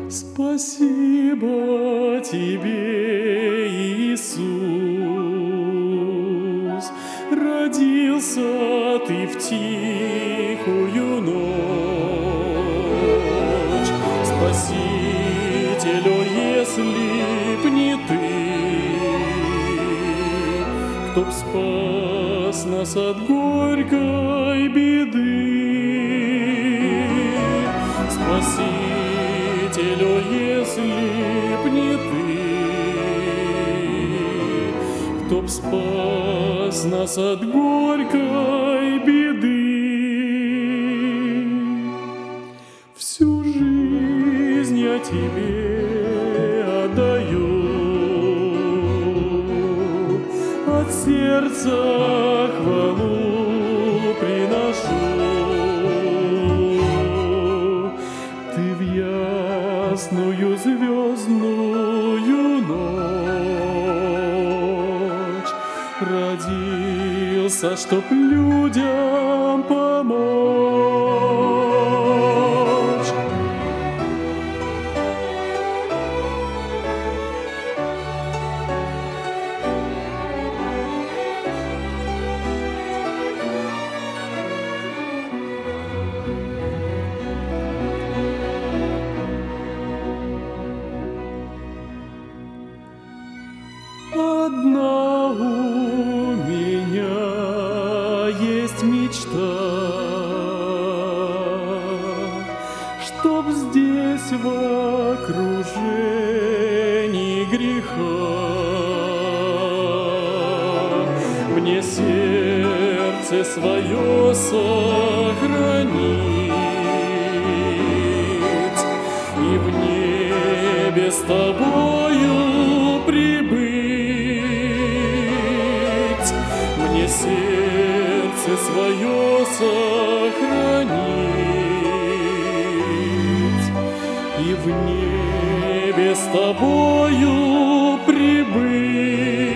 Спасибо тебе, Иисус, родился ты в тихую ночь. Спасителю, если б не ты, кто б спас нас от горькой беды. Спасителю, если б не ты, кто б спас нас от горькой беды. Всю жизнь я тебе отдаю, от сердца хвалу приношу. Ты в ясную звездную ночь родился, чтоб людям помочь. Одна у меня есть мечта, чтоб здесь в окружении греха мне сердце свое сохранить и в небе с тобою прибыть. Мне сердце свое сохранить и в небе с тобою прибыть.